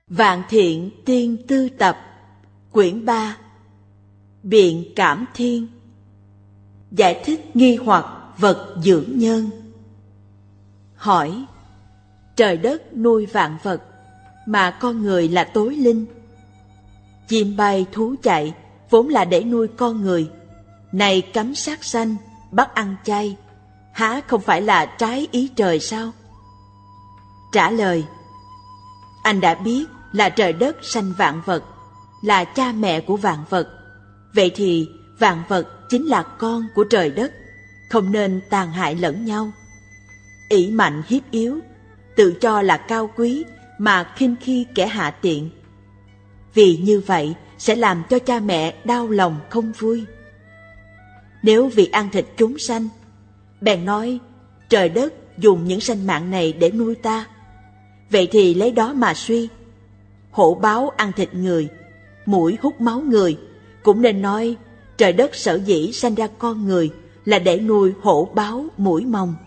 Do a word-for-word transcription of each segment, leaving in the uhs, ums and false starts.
Vạn Thiện Tiên Tư Tập, Quyển ba, Biện Cảm Thiên. Giải thích nghi hoặc vật dưỡng nhân. Hỏi: trời đất nuôi vạn vật, mà con người là tối linh. Chim bay thú chạy vốn là để nuôi con người, này cấm sát sanh, bắt ăn chay, há không phải là trái ý trời sao? Trả lời: anh đã biết là trời đất sanh vạn vật, là cha mẹ của vạn vật. Vậy thì vạn vật chính là con của trời đất, không nên tàn hại lẫn nhau. Ỷ mạnh hiếp yếu, tự cho là cao quý mà khinh khi kẻ hạ tiện. Vì như vậy sẽ làm cho cha mẹ đau lòng không vui. Nếu vì ăn thịt chúng sanh, bèn nói trời đất dùng những sanh mạng này để nuôi ta, vậy thì lấy đó mà suy, hổ báo ăn thịt người, muỗi hút máu người, cũng nên nói trời đất sở dĩ sanh ra con người là để nuôi hổ báo muỗi mòng.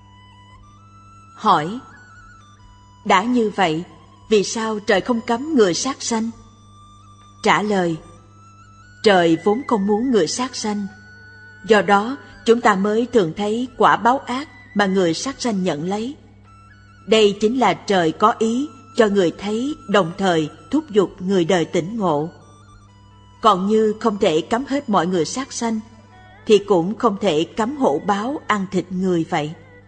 Hỏi: đã như vậy, vì sao trời không cấm người sát sanh? Trả lời: trời vốn không muốn người sát sanh, do đó chúng ta mới thường thấy quả báo ác mà người sát sanh nhận lấy. Đây chính là trời có ý cho người thấy, đồng thời thúc giục người đời tỉnh ngộ. Còn như không thể cấm hết mọi người sát sanh, thì cũng không thể cấm hổ báo ăn thịt người vậy.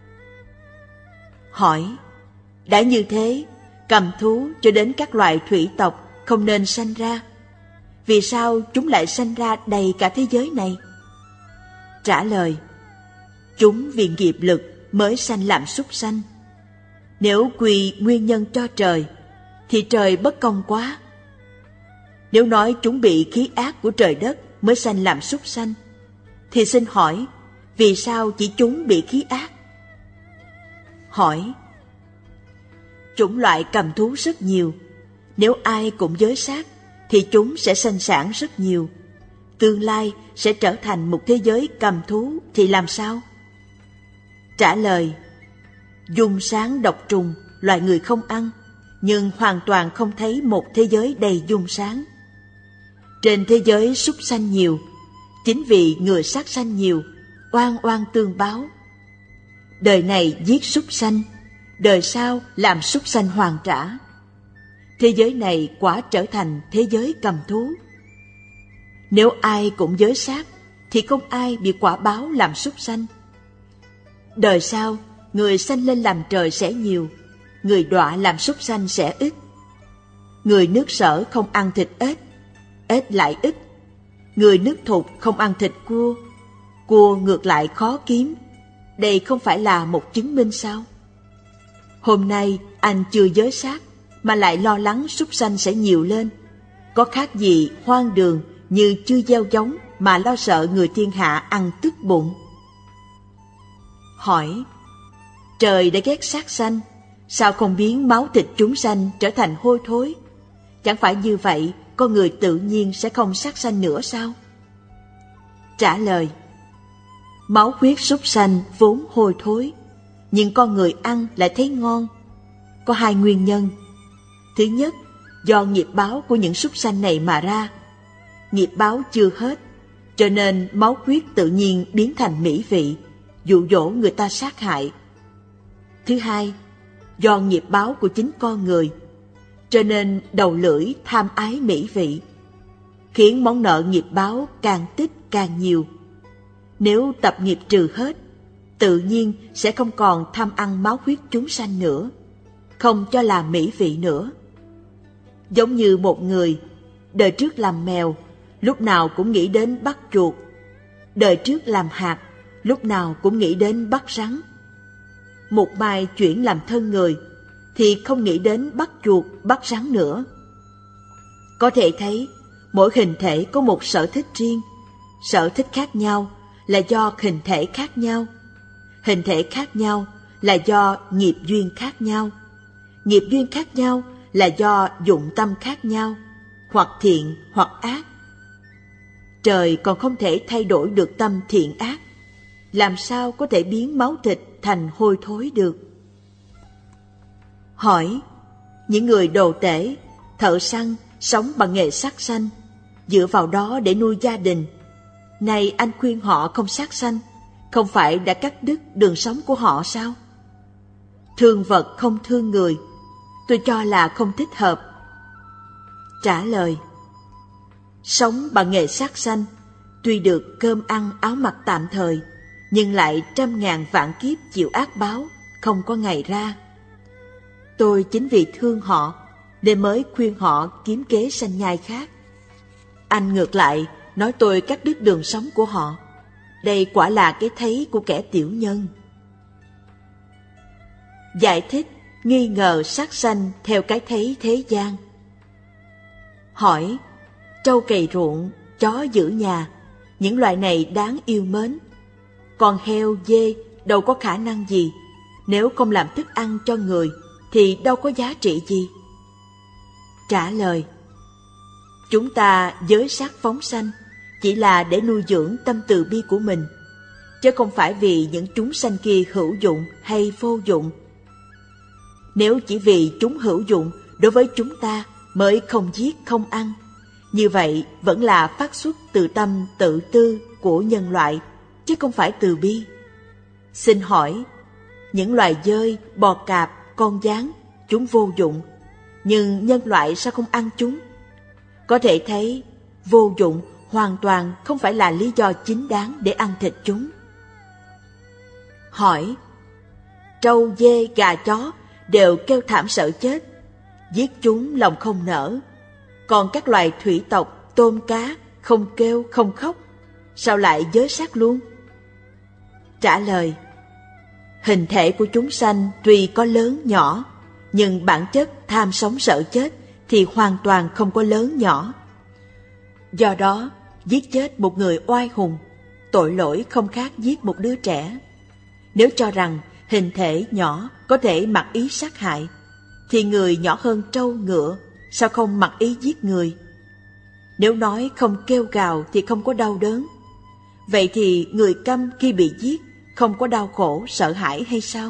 Hỏi: đã như thế, cầm thú cho đến các loài thủy tộc không nên sanh ra, vì sao chúng lại sanh ra đầy cả thế giới này? Trả lời: chúng vì nghiệp lực mới sanh làm súc sanh. Nếu quy nguyên nhân cho trời, thì trời bất công quá. Nếu nói chúng bị khí ác của trời đất mới sanh làm súc sanh, thì xin hỏi, vì sao chỉ chúng bị khí ác? Hỏi: chủng loại cầm thú rất nhiều, nếu ai cũng giới sát, thì chúng sẽ sanh sản rất nhiều. Tương lai sẽ trở thành một thế giới cầm thú thì làm sao? Trả lời: dung sáng độc trùng, loài người không ăn, nhưng hoàn toàn không thấy một thế giới đầy dung sáng. Trên thế giới súc sanh nhiều, chính vì người sát sanh nhiều, oan oan tương báo. Đời này giết súc sanh, đời sau làm súc sanh hoàn trả. Thế giới này quả trở thành thế giới cầm thú. Nếu ai cũng giới sát, thì không ai bị quả báo làm súc sanh. Đời sau, người sanh lên làm trời sẽ nhiều, người đọa làm súc sanh sẽ ít. Người nước sở không ăn thịt ếch, ếch lại ít. Người nước thục không ăn thịt cua, cua ngược lại khó kiếm. Đây không phải là một chứng minh sao? Hôm nay anh chưa giới sát, mà lại lo lắng súc sanh sẽ nhiều lên, có khác gì hoang đường như chưa gieo giống mà lo sợ người thiên hạ ăn tức bụng. Hỏi: trời đã ghét sát sanh, sao không biến máu thịt chúng sanh trở thành hôi thối? Chẳng phải như vậy con người tự nhiên sẽ không sát sanh nữa sao? Trả lời: máu huyết súc sanh vốn hôi thối, nhưng con người ăn lại thấy ngon. Có hai nguyên nhân. Thứ nhất, do nghiệp báo của những súc sanh này mà ra. Nghiệp báo chưa hết, cho nên máu huyết tự nhiên biến thành mỹ vị, dụ dỗ người ta sát hại. Thứ hai, do nghiệp báo của chính con người, cho nên đầu lưỡi tham ái mỹ vị, khiến món nợ nghiệp báo càng tích càng nhiều. Nếu tập nghiệp trừ hết, tự nhiên sẽ không còn tham ăn máu huyết chúng sanh nữa, không cho làm mỹ vị nữa. Giống như một người, đời trước làm mèo, lúc nào cũng nghĩ đến bắt chuột. Đời trước làm hạt, lúc nào cũng nghĩ đến bắt rắn. Một mai chuyển làm thân người, thì không nghĩ đến bắt chuột, bắt rắn nữa. Có thể thấy, mỗi hình thể có một sở thích riêng. Sở thích khác nhau là do hình thể khác nhau. Hình thể khác nhau là do nghiệp duyên khác nhau. Nghiệp duyên khác nhau là do dụng tâm khác nhau, hoặc thiện hoặc ác. Trời còn không thể thay đổi được tâm thiện ác, làm sao có thể biến máu thịt thành hôi thối được? Hỏi: những người đồ tể thợ săn sống bằng nghề sát sanh, dựa vào đó để nuôi gia đình. Nay anh khuyên họ không sát sanh, không phải đã cắt đứt đường sống của họ sao? Thương vật không thương người, tôi cho là không thích hợp. Trả lời: sống bằng nghề sát sanh, tuy được cơm ăn áo mặc tạm thời, nhưng lại trăm ngàn vạn kiếp chịu ác báo, không có ngày ra. Tôi chính vì thương họ nên mới khuyên họ kiếm kế sanh nhai khác. Anh ngược lại nói tôi cắt đứt đường sống của họ. Đây quả là cái thấy của kẻ tiểu nhân. Giải thích nghi ngờ sát sanh theo cái thấy thế gian. Hỏi: trâu cày ruộng, chó giữ nhà, những loài này đáng yêu mến. Còn heo, dê đâu có khả năng gì, nếu không làm thức ăn cho người thì đâu có giá trị gì. Trả lời: chúng ta giới sát phóng sanh chỉ là để nuôi dưỡng tâm từ bi của mình, chứ không phải vì những chúng sanh kia hữu dụng hay vô dụng. Nếu chỉ vì chúng hữu dụng đối với chúng ta mới không giết không ăn, như vậy vẫn là phát xuất từ tâm tự tư của nhân loại, chứ không phải từ bi. Xin hỏi, những loài dơi, bò cạp, con gián, chúng vô dụng, nhưng nhân loại sao không ăn chúng? Có thể thấy, vô dụng hoàn toàn không phải là lý do chính đáng để ăn thịt chúng. Hỏi: trâu, dê, gà, chó đều kêu thảm sợ chết, giết chúng lòng không nở. Còn các loài thủy tộc, tôm cá không kêu không khóc, sao lại giới sát luôn? Trả lời: hình thể của chúng sanh tuy có lớn nhỏ, nhưng bản chất tham sống sợ chết thì hoàn toàn không có lớn nhỏ. Do đó, giết chết một người oai hùng, tội lỗi không khác giết một đứa trẻ. Nếu cho rằng hình thể nhỏ có thể mặc ý sát hại, thì người nhỏ hơn trâu ngựa sao không mặc ý giết người? Nếu nói không kêu gào thì không có đau đớn, vậy thì người câm khi bị giết không có đau khổ sợ hãi hay sao?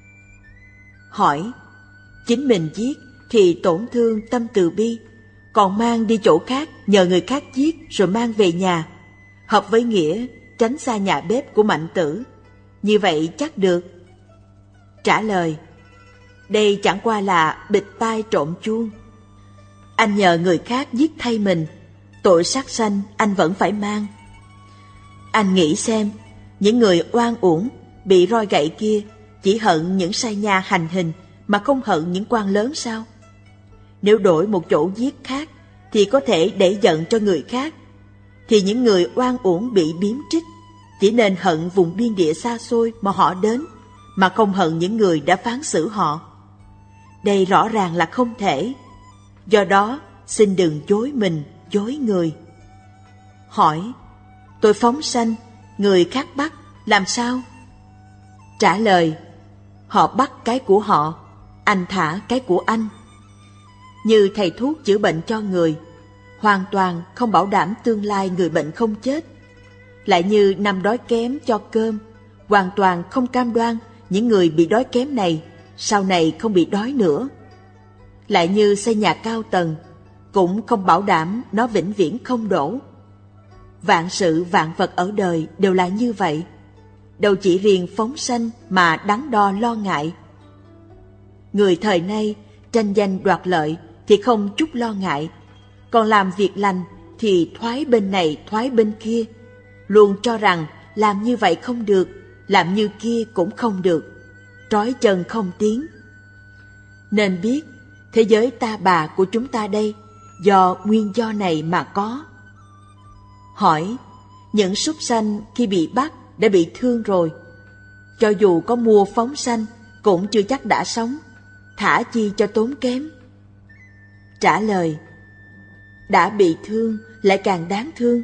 Hỏi: chính mình giết thì tổn thương tâm từ bi, còn mang đi chỗ khác nhờ người khác giết rồi mang về nhà, hợp với nghĩa tránh xa nhà bếp của mạnh tử, như vậy chắc được? Trả lời: đây chẳng qua là bịt tai trộm chuông. Anh nhờ người khác giết thay mình, tội sát sanh anh vẫn phải mang. Anh nghĩ xem, những người oan uổng bị roi gậy kia chỉ hận những sai nha hành hình mà không hận những quan lớn sao? Nếu đổi một chỗ giết khác thì có thể để giận cho người khác, thì những người oan uổng bị biếm trích chỉ nên hận vùng biên địa xa xôi mà họ đến, mà không hận những người đã phán xử họ. Đây rõ ràng là không thể. Do đó, xin đừng dối mình, dối người. Hỏi: tôi phóng sanh, người khác bắt, làm sao? Trả lời: họ bắt cái của họ, anh thả cái của anh. Như thầy thuốc chữa bệnh cho người, hoàn toàn không bảo đảm tương lai người bệnh không chết. Lại như năm đói kém cho cơm, hoàn toàn không cam đoan những người bị đói kém này sau này không bị đói nữa. Lại như xây nhà cao tầng, cũng không bảo đảm nó vĩnh viễn không đổ. Vạn sự vạn vật ở đời đều là như vậy, đâu chỉ riêng phóng sanh mà đắn đo lo ngại. Người thời nay tranh danh đoạt lợi thì không chút lo ngại, còn làm việc lành thì thoái bên này thoái bên kia, luôn cho rằng làm như vậy không được, làm như kia cũng không được, trói chân không tiến. Nên biết thế giới ta bà của chúng ta đây do nguyên do này mà có. Hỏi: những súc sanh khi bị bắt đã bị thương rồi, cho dù có mua phóng sanh cũng chưa chắc đã sống, thả chi cho tốn kém? Trả lời: đã bị thương lại càng đáng thương.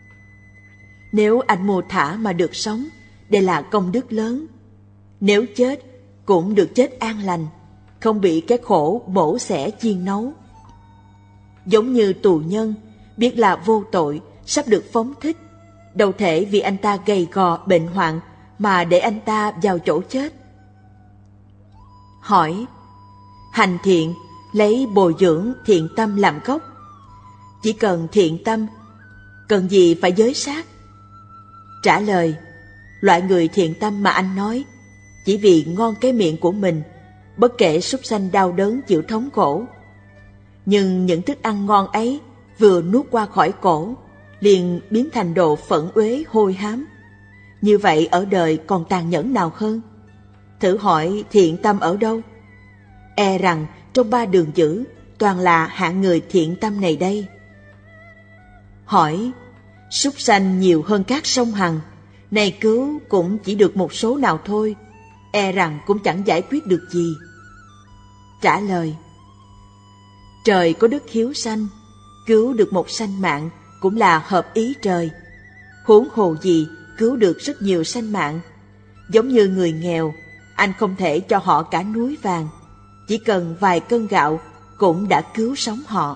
Nếu anh mua thả mà được sống, đây là công đức lớn. Nếu chết cũng được chết an lành, không bị cái khổ bổ xẻ chiên nấu. Giống như tù nhân biết là vô tội, sắp được phóng thích, đâu thể vì anh ta gầy gò bệnh hoạn mà để anh ta vào chỗ chết. Hỏi: hành thiện lấy bồi dưỡng thiện tâm làm gốc. Chỉ cần thiện tâm, cần gì phải giới sát? Trả lời, loại người thiện tâm mà anh nói, chỉ vì ngon cái miệng của mình, bất kể súc sanh đau đớn chịu thống khổ. Nhưng những thức ăn ngon ấy vừa nuốt qua khỏi cổ, liền biến thành đồ phẫn uế hôi hám. Như vậy ở đời còn tàn nhẫn nào hơn? Thử hỏi thiện tâm ở đâu? E rằng trong ba đường dữ toàn là hạng người thiện tâm này đây. Hỏi, súc sanh nhiều hơn các sông Hằng, này cứu cũng chỉ được một số nào thôi, e rằng cũng chẳng giải quyết được gì. Trả lời, trời có đức hiếu sanh, cứu được một sanh mạng cũng là hợp ý trời. Huống hồ gì cứu được rất nhiều sanh mạng. Giống như người nghèo, anh không thể cho họ cả núi vàng, chỉ cần vài cân gạo cũng đã cứu sống họ.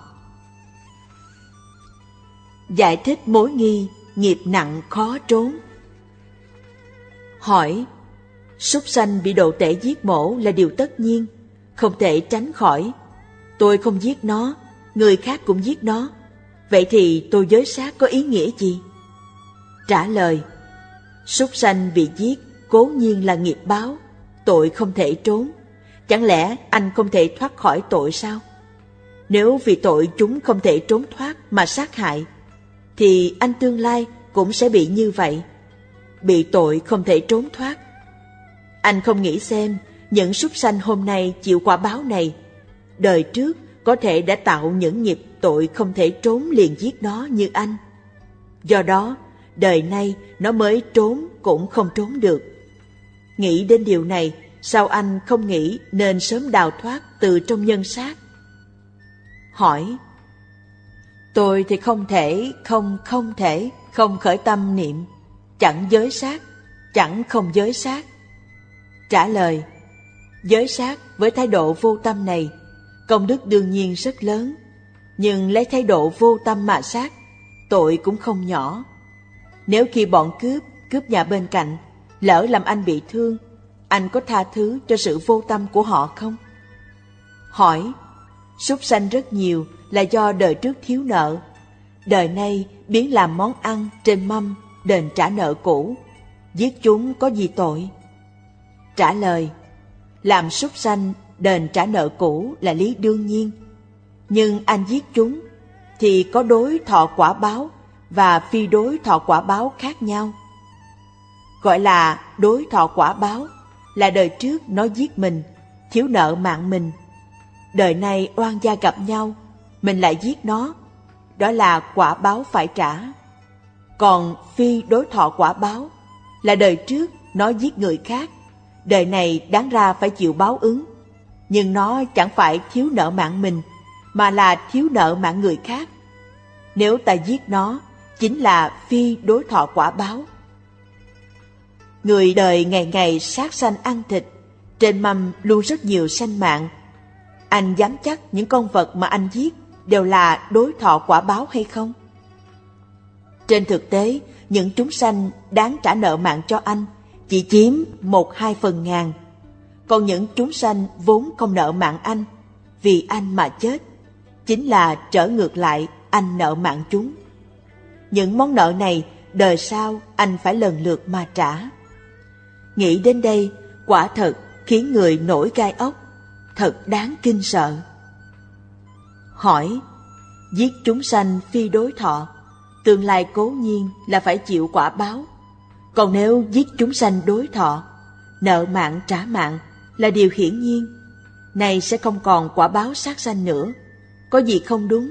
Giải thích mối nghi, nghiệp nặng khó trốn. Hỏi, súc sanh bị đồ tể giết mổ là điều tất nhiên, không thể tránh khỏi. Tôi không giết nó, người khác cũng giết nó, vậy thì tôi giới sát có ý nghĩa gì? Trả lời, súc sanh bị giết cố nhiên là nghiệp báo, tội không thể trốn. Chẳng lẽ anh không thể thoát khỏi tội sao? Nếu vì tội chúng không thể trốn thoát mà sát hại, thì anh tương lai cũng sẽ bị như vậy, bị tội không thể trốn thoát. Anh không nghĩ xem những súc sanh hôm nay chịu quả báo này, đời trước có thể đã tạo những nghiệp tội không thể trốn liền giết nó như anh. Do đó, đời nay nó mới trốn cũng không trốn được. Nghĩ đến điều này, sao anh không nghĩ nên sớm đào thoát từ trong nhân sát? Hỏi, tôi thì không thể, không không thể không khởi tâm niệm, chẳng giới sát, chẳng không giới sát. Trả lời, giới sát với thái độ vô tâm này, công đức đương nhiên rất lớn, nhưng lấy thái độ vô tâm mà sát, tội cũng không nhỏ. Nếu khi bọn cướp, cướp nhà bên cạnh, lỡ làm anh bị thương, anh có tha thứ cho sự vô tâm của họ không? Hỏi, súc sanh rất nhiều là do đời trước thiếu nợ, đời nay biến làm món ăn trên mâm đền trả nợ cũ, giết chúng có gì tội? Trả lời, làm súc sanh đền trả nợ cũ là lý đương nhiên, nhưng anh giết chúng thì có đối thọ quả báo và phi đối thọ quả báo khác nhau. Gọi là đối thọ quả báo là đời trước nó giết mình, thiếu nợ mạng mình. Đời này oan gia gặp nhau, mình lại giết nó, đó là quả báo phải trả. Còn phi đối thọ quả báo là đời trước nó giết người khác, đời này đáng ra phải chịu báo ứng, nhưng nó chẳng phải thiếu nợ mạng mình, mà là thiếu nợ mạng người khác. Nếu ta giết nó, chính là phi đối thọ quả báo. Người đời ngày ngày sát sanh ăn thịt, trên mâm luôn rất nhiều sanh mạng. Anh dám chắc những con vật mà anh giết đều là đối thọ quả báo hay không? Trên thực tế, những chúng sanh đáng trả nợ mạng cho anh chỉ chiếm một hai phần ngàn. Còn những chúng sanh vốn không nợ mạng anh, vì anh mà chết, chính là trở ngược lại anh nợ mạng chúng. Những món nợ này đời sau anh phải lần lượt mà trả. Nghĩ đến đây, quả thật khiến người nổi gai ốc, thật đáng kinh sợ. Hỏi, giết chúng sanh phi đối thọ, tương lai cố nhiên là phải chịu quả báo. Còn nếu giết chúng sanh đối thọ, nợ mạng trả mạng là điều hiển nhiên, này sẽ không còn quả báo sát sanh nữa, có gì không đúng?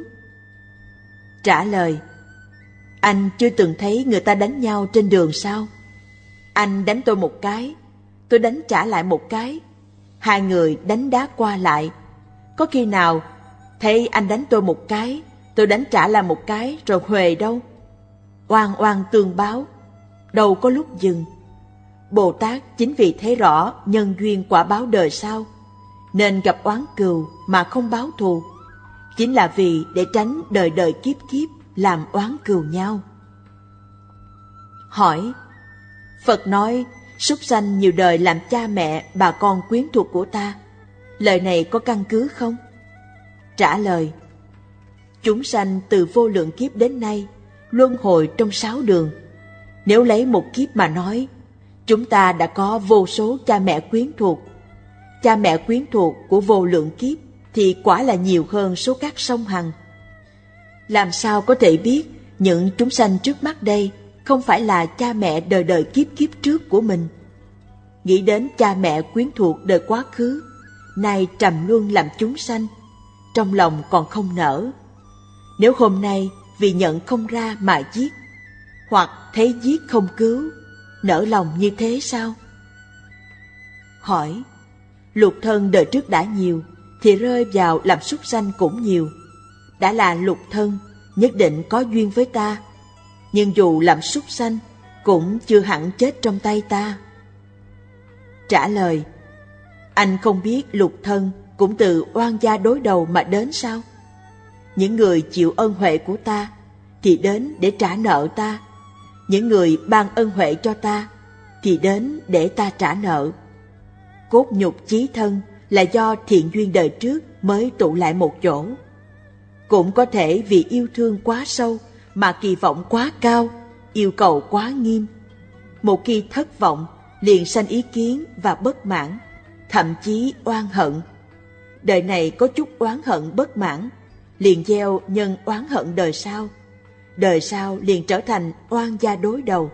Trả lời, anh chưa từng thấy người ta đánh nhau trên đường sao? Anh đánh tôi một cái, tôi đánh trả lại một cái, hai người đánh đá qua lại. Có khi nào thấy anh đánh tôi một cái, tôi đánh trả lại một cái rồi huề đâu? Oan oan tương báo, đâu có lúc dừng. Bồ Tát chính vì thấy rõ nhân duyên quả báo đời sau, nên gặp oán cừu mà không báo thù, chính là vì để tránh đời đời kiếp kiếp làm oán cừu nhau. Hỏi, Phật nói súc sanh nhiều đời làm cha mẹ bà con quyến thuộc của ta, lời này có căn cứ không? Trả lời: chúng sanh từ vô lượng kiếp đến nay luân hồi trong sáu đường. Nếu lấy một kiếp mà nói, chúng ta đã có vô số cha mẹ quyến thuộc. Cha mẹ quyến thuộc của vô lượng kiếp thì quả là nhiều hơn số các sông Hằng. Làm sao có thể biết những chúng sanh trước mắt đây không phải là cha mẹ đời đời kiếp kiếp trước của mình? Nghĩ đến cha mẹ quyến thuộc đời quá khứ, nay trầm luân làm chúng sanh, trong lòng còn không nở. Nếu hôm nay vì nhận không ra mà giết, hoặc thấy giết không cứu, nỡ lòng như thế sao? Hỏi: lục thân đời trước đã nhiều, thì rơi vào làm súc sanh cũng nhiều. Đã là lục thân, nhất định có duyên với ta, nhưng dù làm súc sanh, cũng chưa hẳn chết trong tay ta. Trả lời: anh không biết lục thân cũng từ oan gia đối đầu mà đến sao? Những người chịu ân huệ của ta thì đến để trả nợ ta, những người ban ân huệ cho ta thì đến để ta trả nợ. Cốt nhục chí thân là do thiện duyên đời trước mới tụ lại một chỗ. Cũng có thể vì yêu thương quá sâu mà kỳ vọng quá cao, yêu cầu quá nghiêm. Một khi thất vọng, liền sanh ý kiến và bất mãn, thậm chí oán hận. Đời này có chút oán hận bất mãn, liền gieo nhân oán hận đời sau. Đời sau liền trở thành oan gia đối đầu.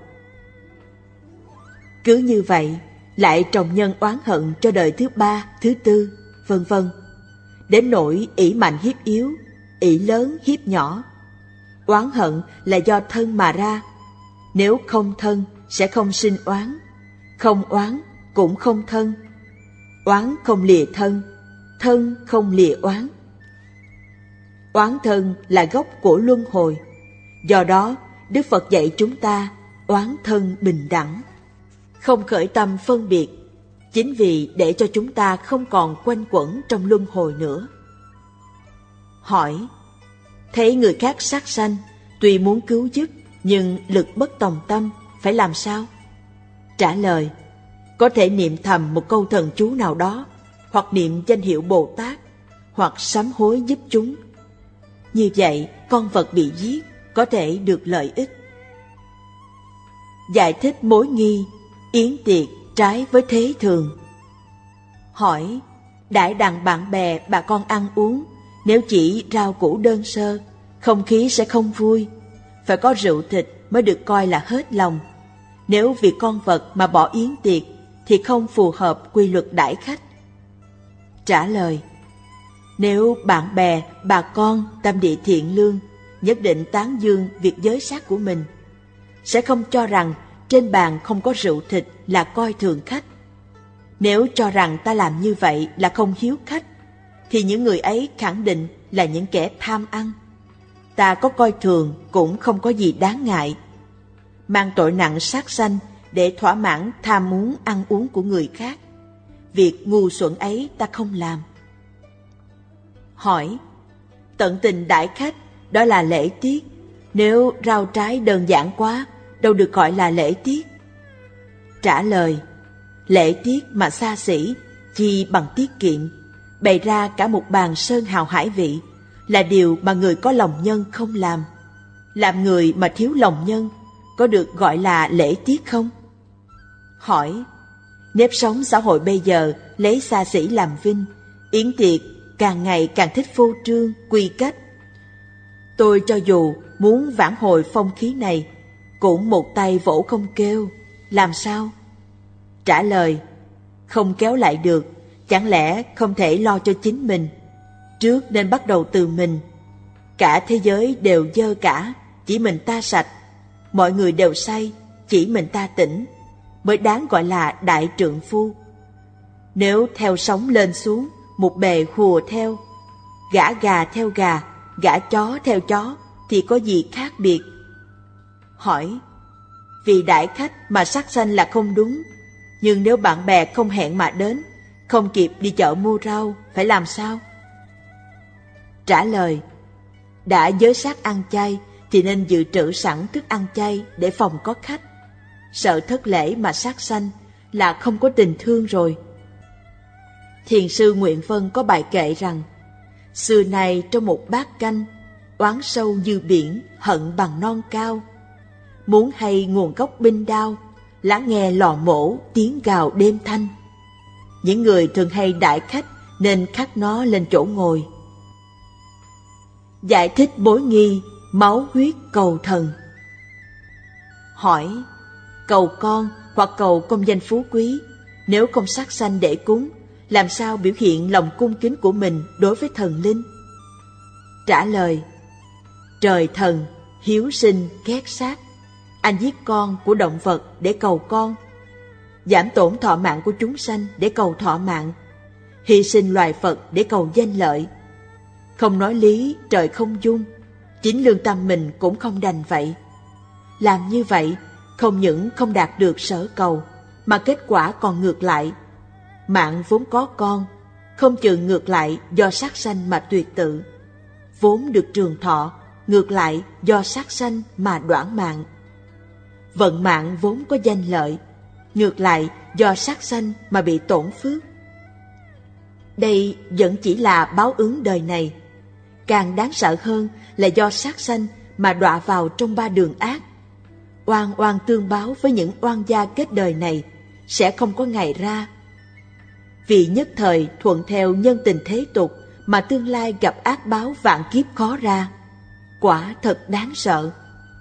Cứ như vậy, lại trồng nhân oán hận cho đời thứ ba, thứ tư, vân vân. Đến nỗi ỷ mạnh hiếp yếu, ỷ lớn hiếp nhỏ. Oán hận là do thân mà ra. Nếu không thân sẽ không sinh oán, không oán cũng không thân. Oán không lìa thân, thân không lìa oán. Oán thân là gốc của luân hồi. Do đó, Đức Phật dạy chúng ta oán thân bình đẳng, không khởi tâm phân biệt, chính vì để cho chúng ta không còn quanh quẩn trong luân hồi nữa. Hỏi: thấy người khác sát sanh, tuy muốn cứu giúp nhưng lực bất tòng tâm, phải làm sao? Trả lời: có thể niệm thầm một câu thần chú nào đó, hoặc niệm danh hiệu Bồ Tát, hoặc sám hối giúp chúng. Như vậy, con vật bị giết có thể được lợi ích. Giải thích mối nghi yến tiệc trái với thế thường. Hỏi: đãi đặng bạn bè bà con ăn uống, nếu chỉ rau củ đơn sơ, không khí sẽ không vui. Phải có rượu thịt mới được coi là hết lòng. Nếu vì con vật mà bỏ yến tiệc thì không phù hợp quy luật đãi khách. Trả lời: nếu bạn bè, bà con tâm địa thiện lương, nhất định tán dương việc giới sát của mình, sẽ không cho rằng trên bàn không có rượu thịt là coi thường khách. Nếu cho rằng ta làm như vậy là không hiếu khách, thì những người ấy khẳng định là những kẻ tham ăn. Ta có coi thường cũng không có gì đáng ngại. Mang tội nặng sát sanh để thỏa mãn tham muốn ăn uống của người khác, việc ngu xuẩn ấy ta không làm. Hỏi: tận tình đãi khách, đó là lễ tiết. Nếu rau trái đơn giản quá, đâu được gọi là lễ tiết. Trả lời: lễ tiết mà xa xỉ, chi bằng tiết kiệm, bày ra cả một bàn sơn hào hải vị, là điều mà người có lòng nhân không làm. Làm người mà thiếu lòng nhân, có được gọi là lễ tiết không? Hỏi: nếp sống xã hội bây giờ lấy xa xỉ làm vinh, yến tiệc càng ngày càng thích phô trương, quy cách. Tôi cho dù muốn vãn hồi phong khí này, cũng một tay vỗ không kêu, làm sao? Trả lời: không kéo lại được, chẳng lẽ không thể lo cho chính mình? Trước nên bắt đầu từ mình. Cả thế giới đều dơ cả, chỉ mình ta sạch. Mọi người đều say, chỉ mình ta tỉnh, mới đáng gọi là đại trượng phu. Nếu theo sóng lên xuống, một bề hùa theo, gã gà theo gà, gã chó theo chó, thì có gì khác biệt? Hỏi: vì đãi khách mà sát sanh là không đúng, nhưng nếu bạn bè không hẹn mà đến, không kịp đi chợ mua rau, phải làm sao? Trả lời: đã giới sát ăn chay thì nên dự trữ sẵn thức ăn chay để phòng có khách. Sợ thất lễ mà sát sanh là không có tình thương rồi. Thiền sư Nguyện Vân có bài kệ rằng: Xưa nay trong một bát canh, oán sâu như biển, hận bằng non cao. Muốn hay nguồn gốc binh đao, lắng nghe lò mổ tiếng gào đêm thanh. Những người thường hay đãi khách nên khắc nó lên chỗ ngồi. Giải thích bối nghi, máu huyết cầu thần. Hỏi: cầu con hoặc cầu công danh phú quý, nếu không sát sanh để cúng, làm sao biểu hiện lòng cung kính của mình đối với thần linh? Trả lời: trời thần hiếu sinh ghét sát, anh giết con của động vật để cầu con, giảm tổn thọ mạng của chúng sanh để cầu thọ mạng, hy sinh loài Phật để cầu danh lợi. Không nói lý trời không dung, chính lương tâm mình cũng không đành vậy. Làm như vậy không những không đạt được sở cầu, mà kết quả còn ngược lại. Mạng vốn có con, không chừng ngược lại do sát sanh mà tuyệt tự. Vốn được trường thọ, ngược lại do sát sanh mà đoản mạng. Vận mạng vốn có danh lợi, ngược lại do sát sanh mà bị tổn phước. Đây vẫn chỉ là báo ứng đời này. Càng đáng sợ hơn là do sát sanh mà đọa vào trong ba đường ác. Oan oan tương báo với những oan gia kết đời này sẽ không có ngày ra. Vì nhất thời thuận theo nhân tình thế tục mà tương lai gặp ác báo vạn kiếp khó ra. Quả thật đáng sợ.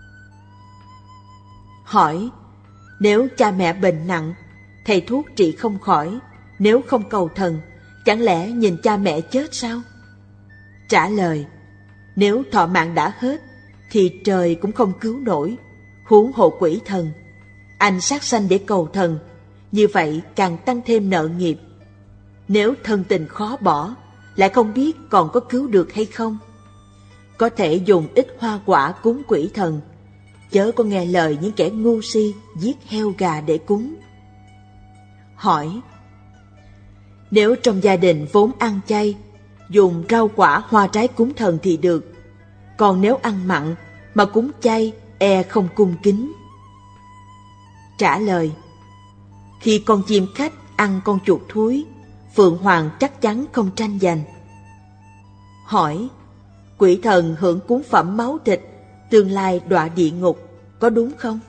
Hỏi: nếu cha mẹ bệnh nặng, thầy thuốc trị không khỏi, nếu không cầu thần, chẳng lẽ nhìn cha mẹ chết sao? Trả lời: nếu thọ mạng đã hết, thì trời cũng không cứu nổi, huống hộ quỷ thần. Anh sát sanh để cầu thần, như vậy càng tăng thêm nợ nghiệp. Nếu thân tình khó bỏ, lại không biết còn có cứu được hay không. Có thể dùng ít hoa quả cúng quỷ thần, chớ có nghe lời những kẻ ngu si giết heo gà để cúng. Hỏi: nếu trong gia đình vốn ăn chay, dùng rau quả hoa trái cúng thần thì được, còn nếu ăn mặn mà cúng chay e không cung kính. Trả lời: khi con chim khách ăn con chuột thúi, Phượng Hoàng chắc chắn không tranh giành. Hỏi: quỷ thần hưởng cúng phẩm máu thịt, tương lai đọa địa ngục, có đúng không?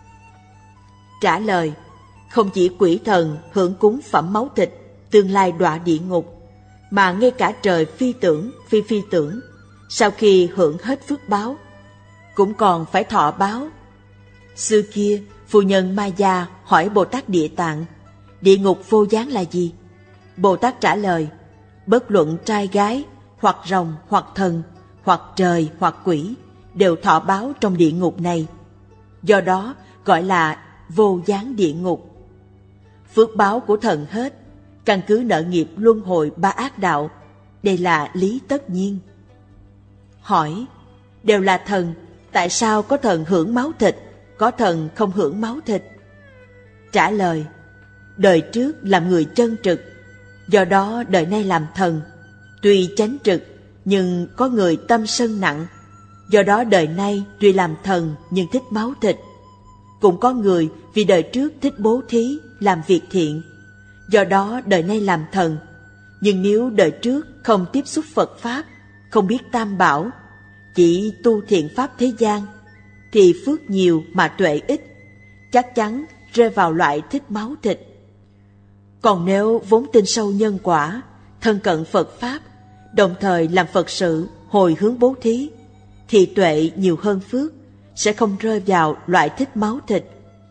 Trả lời: không chỉ quỷ thần hưởng cúng phẩm máu thịt, tương lai đọa địa ngục, mà ngay cả trời phi tưởng, phi phi tưởng, sau khi hưởng hết phước báo, cũng còn phải thọ báo. Xưa kia, phu nhân Maya hỏi Bồ Tát Địa Tạng: địa ngục vô gián là gì? Bồ Tát trả lời: bất luận trai gái, hoặc rồng hoặc thần, hoặc trời hoặc quỷ, đều thọ báo trong địa ngục này. Do đó gọi là vô gián địa ngục. Phước báo của thần hết, căn cứ nợ nghiệp luân hồi ba ác đạo. Đây là lý tất nhiên. Hỏi: đều là thần, tại sao có thần hưởng máu thịt, có thần không hưởng máu thịt? Trả lời: đời trước làm người chân trực, do đó đời nay làm thần. Tuy chánh trực, nhưng có người tâm sân nặng, do đó đời nay tuy làm thần nhưng thích máu thịt. Cũng có người vì đời trước thích bố thí, làm việc thiện, do đó đời nay làm thần. Nhưng nếu đời trước không tiếp xúc Phật Pháp, không biết Tam Bảo, chỉ tu thiện Pháp thế gian, thì phước nhiều mà tuệ ít, chắc chắn rơi vào loại thích máu thịt. Còn nếu vốn tin sâu nhân quả, thân cận Phật Pháp, đồng thời làm Phật sự, hồi hướng bố thí, thì tuệ nhiều hơn phước, sẽ không rơi vào loại thích máu thịt.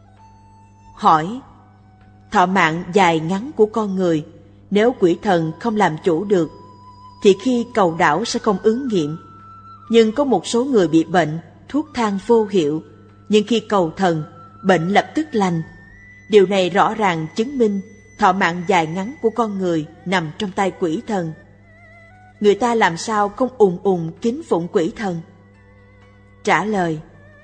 Hỏi: thọ mạng dài ngắn của con người, nếu quỷ thần không làm chủ được, thì khi cầu đảo sẽ không ứng nghiệm. Nhưng có một số người bị bệnh, thuốc thang vô hiệu, nhưng khi cầu thần, bệnh lập tức lành. Điều này rõ ràng chứng minh thọ mạng dài ngắn của con người nằm trong tay quỷ thần. Người ta làm sao không ùng ùng kính phụng quỷ thần? Trả lời: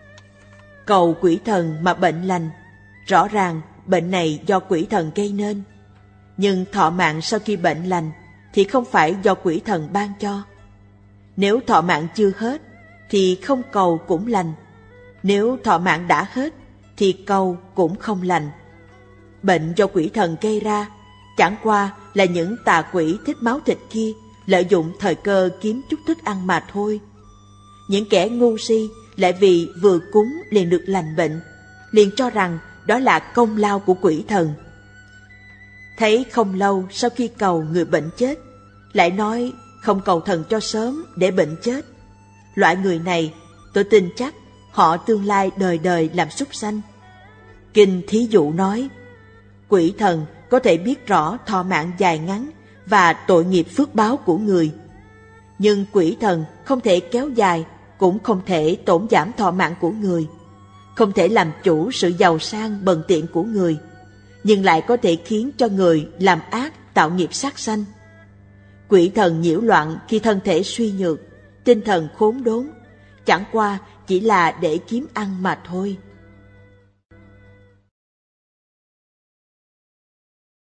cầu quỷ thần mà bệnh lành, rõ ràng bệnh này do quỷ thần gây nên. Nhưng thọ mạng sau khi bệnh lành thì không phải do quỷ thần ban cho. Nếu thọ mạng chưa hết thì không cầu cũng lành. Nếu thọ mạng đã hết thì cầu cũng không lành. Bệnh do quỷ thần gây ra, chẳng qua là những tà quỷ thích máu thịt kia lợi dụng thời cơ kiếm chút thức ăn mà thôi. Những kẻ ngu si lại vì vừa cúng liền được lành bệnh, liền cho rằng đó là công lao của quỷ thần. Thấy không lâu sau khi cầu người bệnh chết, lại nói không cầu thần cho sớm để bệnh chết. Loại người này, tôi tin chắc họ tương lai đời đời làm súc sanh. Kinh thí dụ nói, quỷ thần có thể biết rõ thọ mạng dài ngắn và tội nghiệp phước báo của người. Nhưng quỷ thần không thể kéo dài, cũng không thể tổn giảm thọ mạng của người, không thể làm chủ sự giàu sang bần tiện của người, nhưng lại có thể khiến cho người làm ác tạo nghiệp sát sanh. Quỷ thần nhiễu loạn khi thân thể suy nhược, tinh thần khốn đốn, chẳng qua chỉ là để kiếm ăn mà thôi.